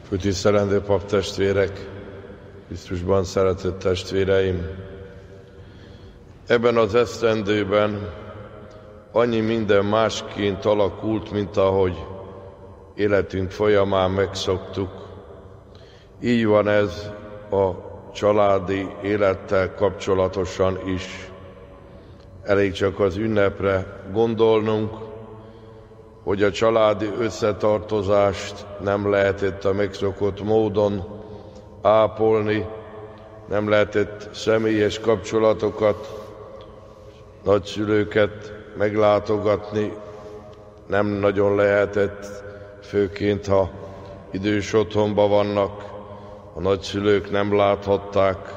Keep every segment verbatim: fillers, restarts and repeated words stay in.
Főtisztelendő paptestvérek, Krisztusban szeretett testvéreim! Ebben az esztendőben annyi minden másként alakult, mint ahogy életünk folyamán megszoktuk. Így van ez a családi élettel kapcsolatosan is. Elég csak az ünnepre gondolnunk, hogy a családi összetartozást nem lehetett a megszokott módon ápolni, nem lehetett személyes kapcsolatokat, nagyszülőket meglátogatni, nem nagyon lehetett, főként ha idős otthonban vannak, a nagyszülők nem láthatták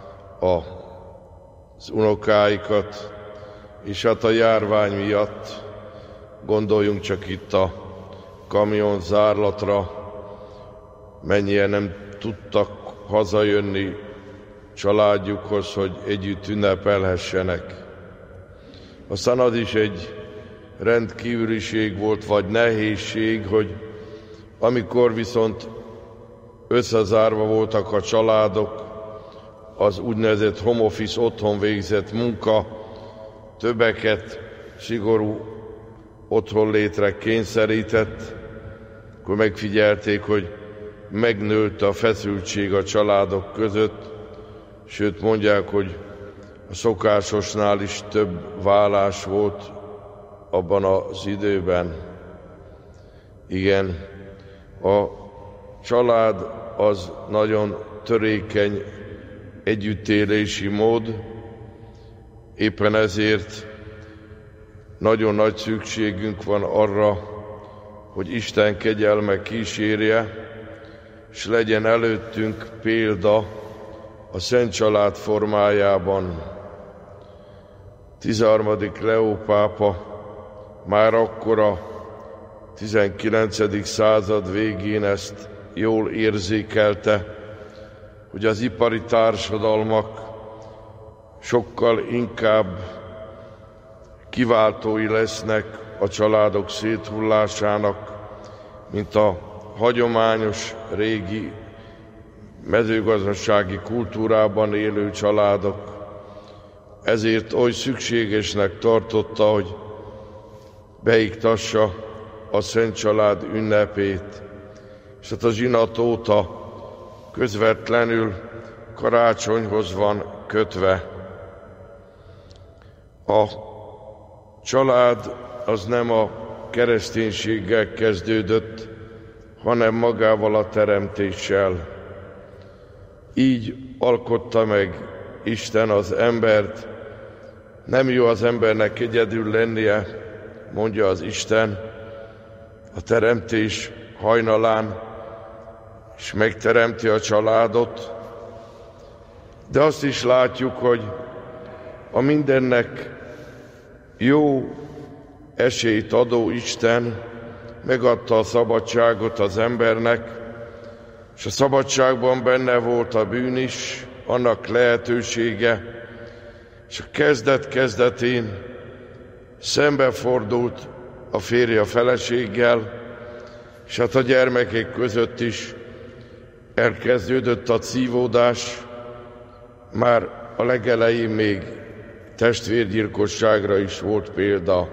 az unokáikat, és hát a járvány miatt, gondoljunk csak itt a kamionzárlatra, mennyien nem tudtak hazajönni családjukhoz, hogy együtt ünnepelhessenek. Aztán az is egy rendkívüliség volt, vagy nehézség, hogy amikor viszont összezárva voltak a családok, az úgynevezett home office, otthon végzett munka többeket szigorú otthonlétre kényszerített, akkor megfigyelték, hogy megnőtt a feszültség a családok között, sőt mondják, hogy a szokásosnál is több válás volt abban az időben. Igen, a család az nagyon törékeny együttélési mód, éppen ezért nagyon nagy szükségünk van arra, hogy Isten kegyelme kísérje, és legyen előttünk példa a Szent Család formájában. tizenharmadik Leó pápa már akkor a tizenkilencedik század végén ezt jól érzékelte, hogy az ipari társadalmak sokkal inkább kiváltói lesznek a családok széthullásának, mint a hagyományos, régi mezőgazdasági kultúrában élő családok. Ezért oly szükségesnek tartotta, hogy beiktassa a Szent Család ünnepét, és hát a zsinat óta közvetlenül karácsonyhoz van kötve. A család az nem a kereszténységgel kezdődött, hanem magával a teremtéssel. Így alkotta meg Isten az embert. Nem jó az embernek egyedül lennie, mondja az Isten, a teremtés hajnalán, és megteremti a családot. De azt is látjuk, hogy a mindennek jó esélyt adó Isten megadta a szabadságot az embernek, és a szabadságban benne volt a bűn is, annak lehetősége, és a kezdet-kezdetén szembefordult a férje a feleséggel, és hát a gyermekek között is elkezdődött a szívódás, már a legelején még testvérgyilkosságra is volt példa.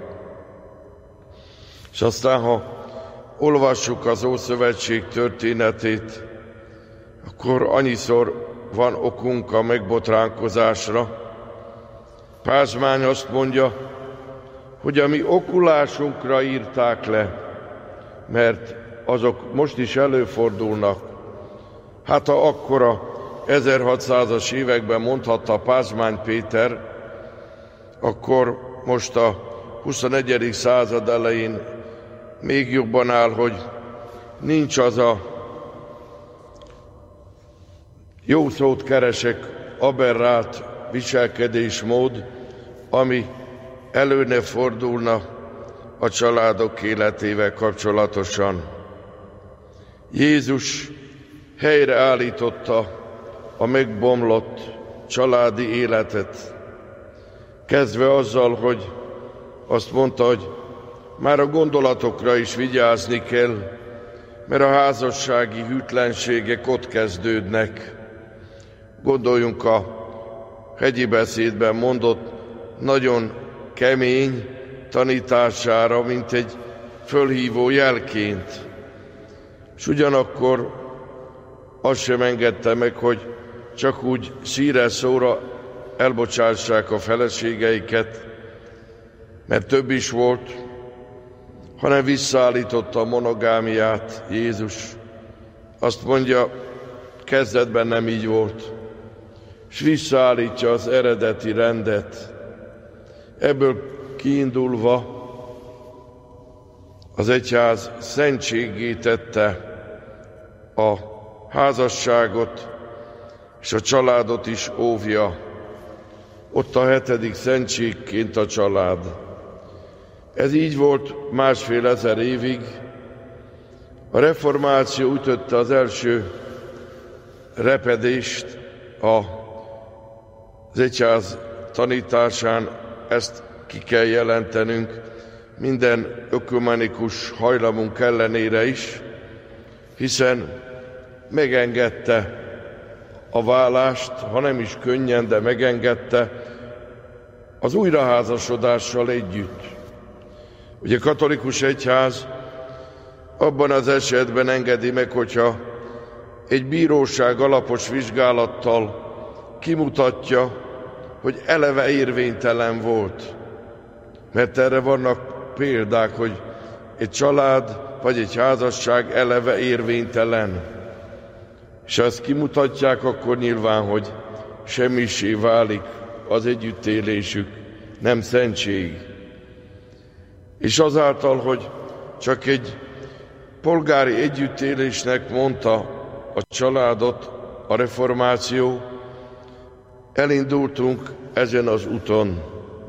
És aztán, ha olvassuk az Ószövetség történetét, akkor annyiszor van okunk a megbotránkozásra. Pázmány azt mondja, hogy a mi okulásunkra írták le, mert azok most is előfordulnak. Hát ha akkor a ezerhatszázas években mondhatta Pázmány Péter, akkor most a huszonegyedik század elején még jobban áll, hogy nincs az a jó szót keresek, aberrált viselkedésmód, ami elő ne fordulna a családok életével kapcsolatosan. Jézus helyreállította a megbomlott családi életet, kezdve azzal, hogy azt mondta, hogy már a gondolatokra is vigyázni kell, mert a házassági hűtlenségek ott kezdődnek. Gondoljunk a hegyi beszédben mondott nagyon kemény tanítására, mint egy fölhívó jelként. És ugyanakkor azt sem engedte meg, hogy csak úgy szíre szóra elbocsássák a feleségeiket, mert több is volt, hanem visszaállította a monogámiát Jézus. Azt mondja, kezdetben nem így volt, és visszaállítja az eredeti rendet. Ebből kiindulva az egyház szentséggé tette a házasságot, és a családot is óvja. Ott a hetedik szentségként a család. Ez így volt másfél ezer évig. A reformáció ütötte az első repedést az egyház tanításán, ezt ki kell jelentenünk minden ökumenikus hajlamunk ellenére is, hiszen megengedte a válást, ha nem is könnyen, de megengedte az újraházasodással együtt. Ugye a katolikus egyház abban az esetben engedi meg, hogyha egy bíróság alapos vizsgálattal kimutatja, hogy eleve érvénytelen volt. Mert erre vannak példák, hogy egy család vagy egy házasság eleve érvénytelen. És ha ezt kimutatják, akkor nyilván, hogy semmisé válik az együttélésük, nem szentség. És azáltal, hogy csak egy polgári együttélésnek mondta a családot a reformáció, elindultunk ezen az úton.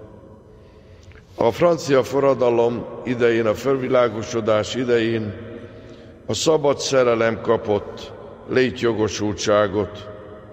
A francia forradalom idején, a felvilágosodás idején a szabad szerelem kapott létjogosultságot.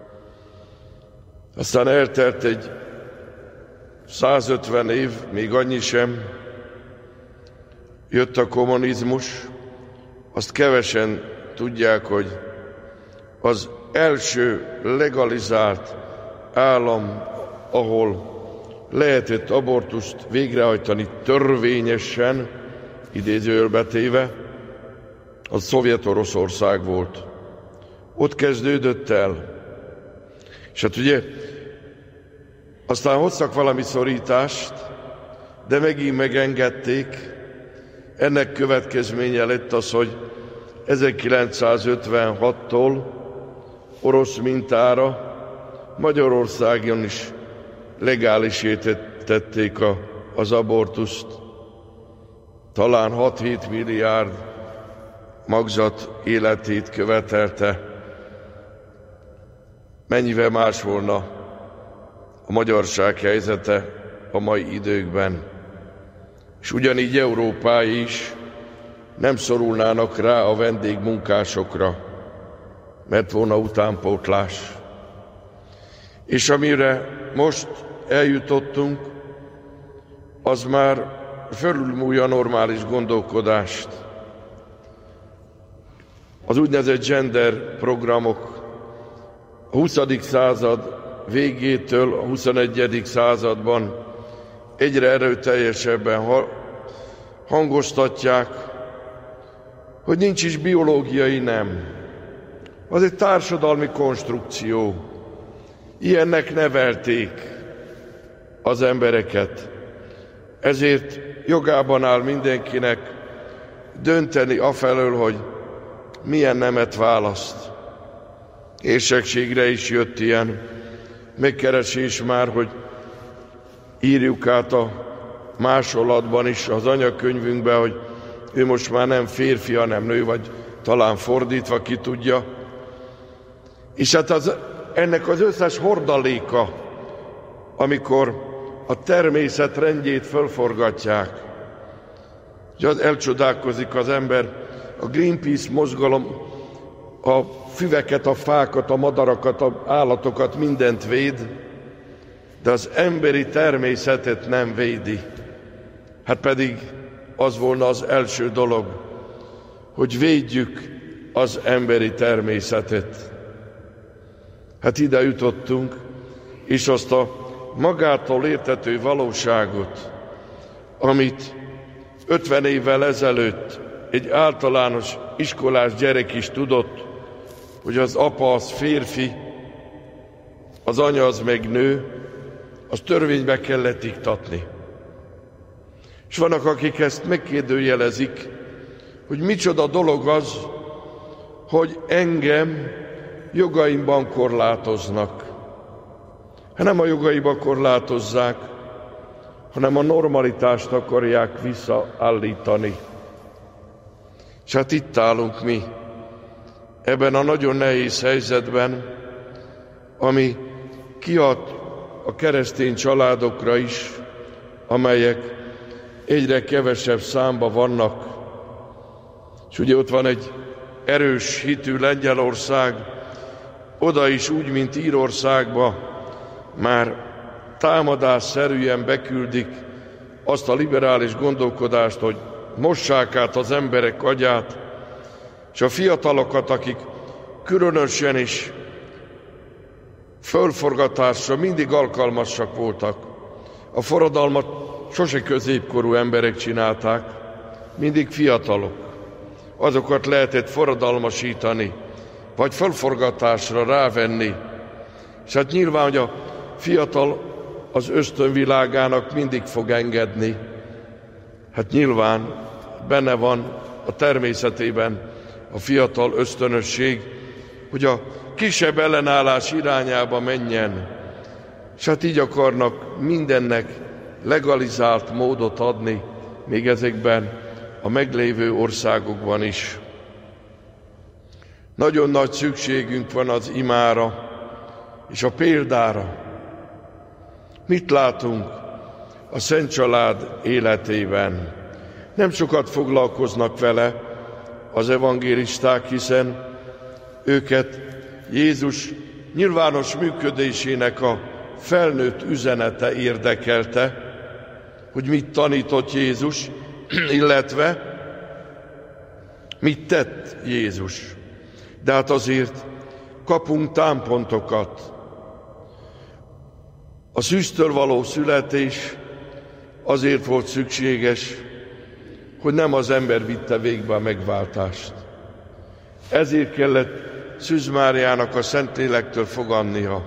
Aztán eltelt egy százötven év, még annyi sem, jött a kommunizmus. Azt kevesen tudják, hogy az első legalizált állam, ahol lehetett abortuszt végrehajtani törvényesen, idézőjelbe téve, az Szovjet-Oroszország volt. Ott kezdődött el. És hát ugye aztán hoztak valami szorítást, de megint megengedték. Ennek következménye lett az, hogy ezerkilencszázötvenhattól orosz mintára Magyarországon is legálisé tették a, az abortuszt. Talán hat-hét milliárd magzat életét követelte. Mennyivel más volna a magyarság helyzete a mai időkben. És ugyanígy Európái is nem szorulnának rá a vendégmunkásokra, mert volna utánpótlás. És amire most eljutottunk, az már fölülmúlja a normális gondolkodást. Az úgynevezett gender programok a huszadik század végétől a huszonegyedik században egyre erőteljesebben hangoztatják, hogy nincs is biológiai nem. Az egy társadalmi konstrukció. Ilyennek nevelték az embereket. Ezért jogában áll mindenkinek dönteni afelől, hogy milyen nemet választ. Érsekségre is jött ilyen megkeresés már, hogy írjuk át a másolatban is, az anyakönyvünkben, hogy ő most már nem férfi, hanem nő, vagy talán fordítva, ki tudja. És hát az, ennek az összes hordaléka, amikor a természet rendjét fölforgatják, hogy az elcsodálkozik az ember, a Greenpeace mozgalom a füveket, a fákat, a madarakat, az állatokat, mindent véd, de az emberi természetet nem védi. Hát pedig az volna az első dolog, hogy védjük az emberi természetet. Hát ide jutottunk, és azt a magától értető valóságot, amit ötven évvel ezelőtt egy általános iskolás gyerek is tudott, hogy az apa az férfi, az anya az meg nő, azt törvénybe kellett iktatni. És vannak, akik ezt megkérdőjelezik, hogy micsoda dolog az, hogy engem jogaimban korlátoznak. Hát nem a jogaiba korlátozzák, hanem a normalitást akarják visszaállítani. És hát itt állunk mi, ebben a nagyon nehéz helyzetben, ami kiad a keresztény családokra is, amelyek egyre kevesebb számba vannak. És ugye ott van egy erős hitű Lengyelország, oda is úgy, mint Írországba, már támadásszerűen beküldik azt a liberális gondolkodást, hogy mossák át az emberek agyát, és a fiatalokat, akik különösen is fölforgatásra mindig alkalmasak voltak. A forradalmat sose középkorú emberek csinálták, mindig fiatalok. Azokat lehetett forradalmasítani, vagy fölforgatásra rávenni. És hát nyilván, hogy a fiatal az ösztönvilágának mindig fog engedni. Hát nyilván benne van a természetében a fiatal ösztönösség, hogy a kisebb ellenállás irányába menjen. És hát így akarnak mindennek legalizált módot adni, még ezekben a meglévő országokban is. Nagyon nagy szükségünk van az imára és a példára. Mit látunk a Szent Család életében? Nem sokat foglalkoznak vele az evangélisták, hiszen őket Jézus nyilvános működésének a felnőtt üzenete érdekelte, hogy mit tanított Jézus, illetve mit tett Jézus. De hát azért kapunk támpontokat. A szűztől való születés azért volt szükséges, hogy nem az ember vitte végbe a megváltást. Ezért kellett Szűz Máriának a Szentlélektől fogadnia.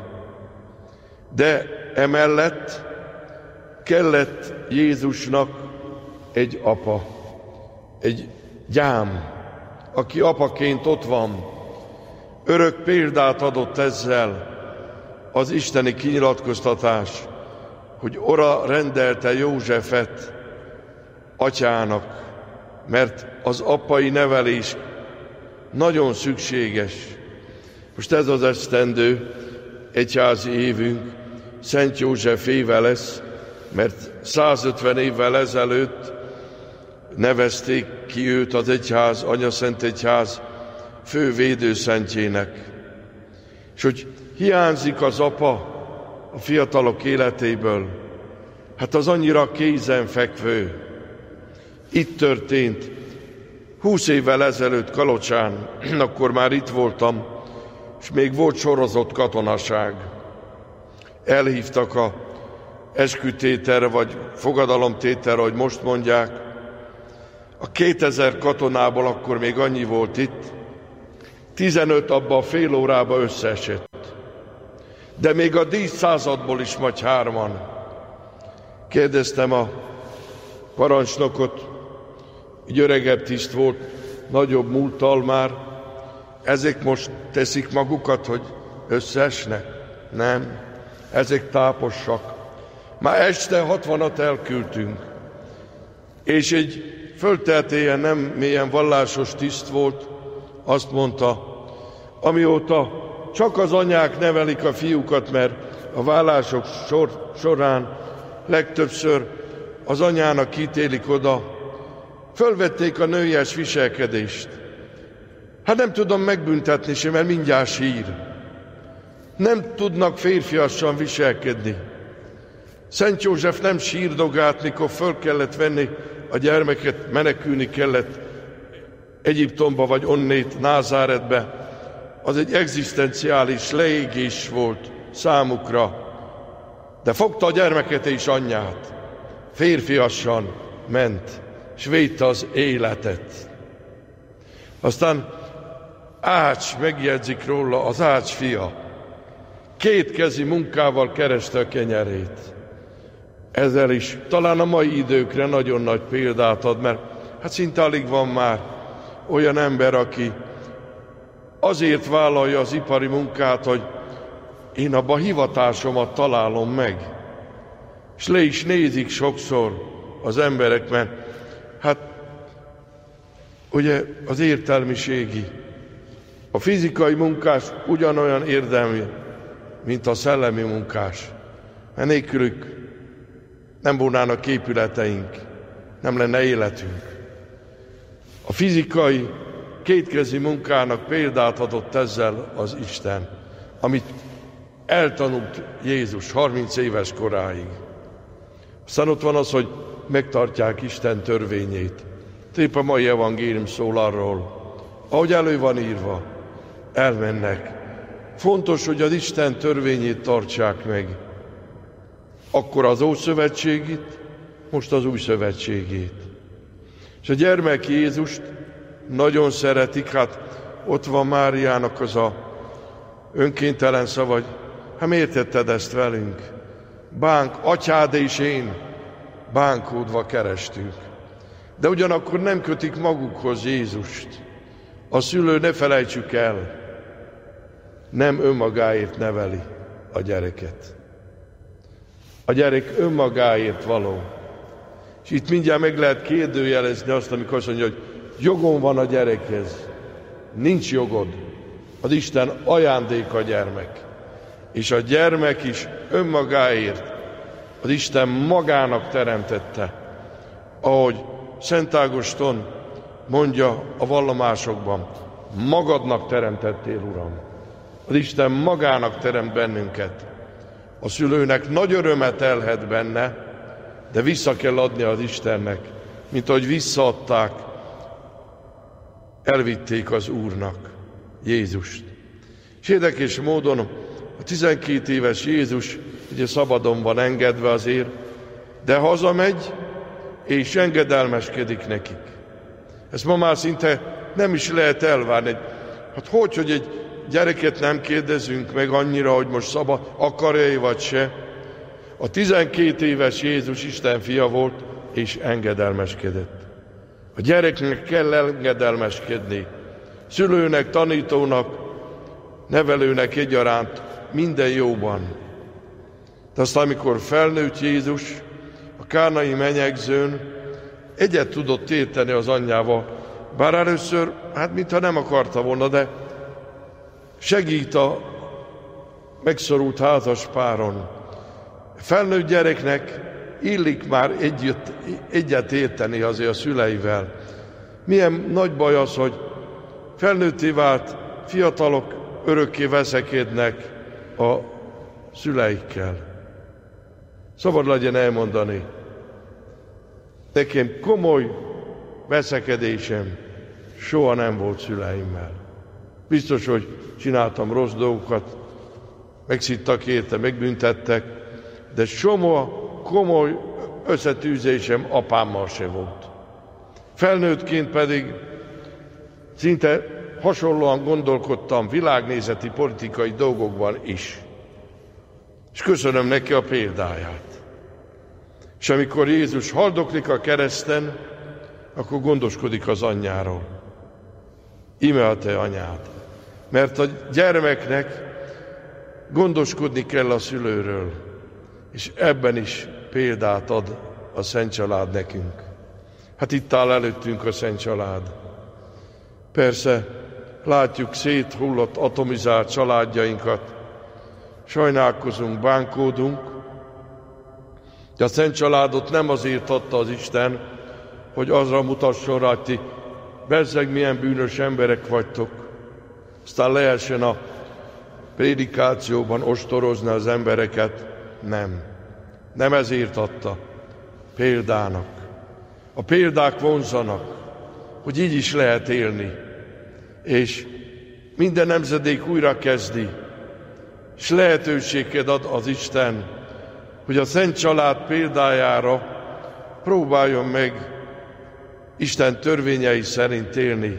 De emellett kellett Jézusnak egy apa, egy gyám, aki apaként ott van. Örök példát adott ezzel az isteni kinyilatkoztatás, hogy ora rendelte Józsefet atyának, mert az apai nevelés nagyon szükséges. Most ez az esztendő egyházi évünk Szent József éve lesz, mert százötven évvel ezelőtt nevezték ki őt az egyház, Anyaszent Egyház fő védőszentjének. És hogy hiányzik az apa a fiatalok életéből, hát az annyira kézenfekvő. Itt történt húsz évvel ezelőtt Kalocsán, akkor már itt voltam, és még volt sorozott katonaság. Elhívtak a eskütételre, vagy fogadalomtételre, hogy most mondják. A kétezer katonából akkor még annyi volt itt, tizenöt abba a fél órába összeesett. De még a díszszázadból is majd hárman. Kérdeztem a parancsnokot, egy öregebb tiszt volt, nagyobb múlttal már, ezek most teszik magukat, hogy összeesnek? Nem, ezek táposak. Már este hatvanat elküldtünk, és egy föltehetően nem mélyen vallásos tiszt volt, azt mondta, amióta csak az anyák nevelik a fiúkat, mert a vállások sor, során legtöbbször az anyának kitélik oda, fölvették a nőies viselkedést. Hát nem tudom megbüntetni sem, mert mindjárt sír. Nem tudnak férfiasan viselkedni. Szent József nem sírdogált, mikor föl kellett venni a gyermeket, menekülni kellett Egyiptomba vagy onnét Názáretbe, az egy egzisztenciális leégés volt számukra, de fogta a gyermeket és anyját, férfiasan ment, és védte az életet. Aztán Ács, megjegyzik róla, az Ács fia, kétkezi munkával kereste a kenyerét. Ezzel is talán a mai időkre nagyon nagy példát ad, mert hát szinte alig van már olyan ember, aki azért vállalja az ipari munkát, hogy én abban hivatásomat találom meg. És le is nézik sokszor az emberek, mert hát ugye az értelmiségi, a fizikai munkás ugyanolyan érdemű, mint a szellemi munkás. Mert nélkülük nem volnának épületeink, nem lenne életünk. A fizikai, kétkezi munkának példát adott ezzel az Isten, amit eltanult Jézus harminc éves koráig. Aztán ott van az, hogy megtartják Isten törvényét. Épp a mai evangélium szól arról, ahogy elő van írva, elmennek. Fontos, hogy az Isten törvényét tartsák meg. Akkor az Ószövetségit, most az Új Szövetségét. És a gyermek Jézust nagyon szeretik, hát ott van Máriának az a önkéntelen szava, hogy hát miért tetted ezt velünk? Bánk, atyád és én bánkódva kerestünk. De ugyanakkor nem kötik magukhoz Jézust. A szülő, ne felejtsük el, nem önmagáért neveli a gyereket. A gyerek önmagáért való. És itt mindjárt meg lehet kérdőjelezni azt, amikor azt mondja, hogy jogom van a gyerekhez. Nincs jogod. Az Isten ajándék a gyermek. És a gyermek is önmagáért az Isten magának teremtette. Ahogy Szent Ágoston mondja a vallomásokban, magadnak teremtettél, Uram. Az Isten magának teremt bennünket. A szülőnek nagy örömet elhet benne, de vissza kell adni az Istennek, mint ahogy visszaadták, elvitték az Úrnak, Jézust. És érdekes módon a tizenkét éves Jézus ugye szabadon van engedve azért, de hazamegy, és engedelmeskedik nekik. Ezt ma már szinte nem is lehet elvárni. Hát hogy, hogy egy gyereket nem kérdezünk meg annyira, hogy most szabad, akarja-e vagy se. A tizenkét éves Jézus Isten fia volt, és engedelmeskedett. A gyereknek kell engedelmeskedni. Szülőnek, tanítónak, nevelőnek egyaránt minden jóban. De aztán, amikor felnőtt Jézus a kánai menyegzőn, egyet tudott érteni az anyjával, bár először, hát mintha nem akarta volna, de segít a megszorult házas páron. Felnőtt gyereknek illik már egyet, egyet érteni azért a szüleivel. Milyen nagy baj az, hogy felnőtté vált fiatalok örökké veszekednek a szüleikkel. Szabad legyen elmondani, nekem komoly veszekedésem soha nem volt szüleimmel. Biztos, hogy csináltam rossz dolgokat, megszittak érte, megbüntettek, de soha komoly összetűzésem apámmal se volt. Felnőttként pedig szinte hasonlóan gondolkodtam világnézeti, politikai dolgokban is. És köszönöm neki a példáját. És amikor Jézus haldoklik a kereszten, akkor gondoskodik az anyjáról. Íme a te anyád. Mert a gyermeknek gondoskodni kell a szülőről, és ebben is példát ad a Szent Család nekünk. Hát itt áll előttünk a Szent Család. Persze látjuk széthullott, atomizált családjainkat, sajnálkozunk, bánkódunk, de a Szent Családot nem azért adta az Isten, hogy azra mutasson rá, hogy ti bezzeg milyen bűnös emberek vagytok, aztán lehessen a prédikációban ostorozni az embereket. Nem. Nem ezért adta. Példának. A példák vonzanak. hogy így is lehet élni. És minden nemzedék újra kezdi, és lehetőséget ad az Isten, hogy a Szent Család példájára próbáljon meg Isten törvényei szerint élni,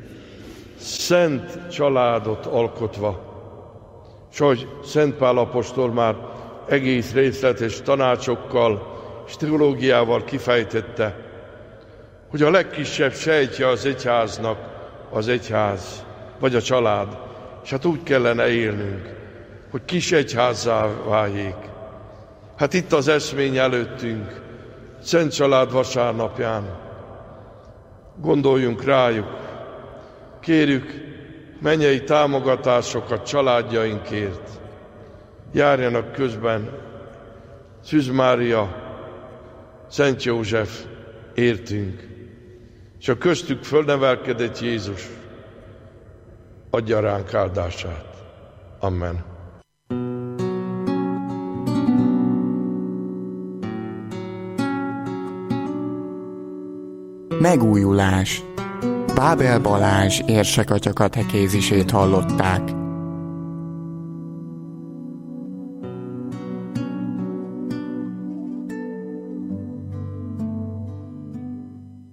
szent családot alkotva. És ahogy Szent Pál apostol már egész részletes tanácsokkal és teológiával kifejtette, hogy a legkisebb sejtje az egyháznak az egyház, vagy a család, és hát úgy kellene élnünk, hogy kis egyházzá váljék. Hát itt az eszmény előttünk, Szent Család vasárnapján. Gondoljunk rájuk, kérjük mennyei támogatásokat családjainkért. Járjanak közben Szűz Mária, Szent József értünk, és a köztük fölnevelkedett Jézus adja ránk áldását. Amen. Megújulás. Bábel Balázs érsekatya katekézisét hallották.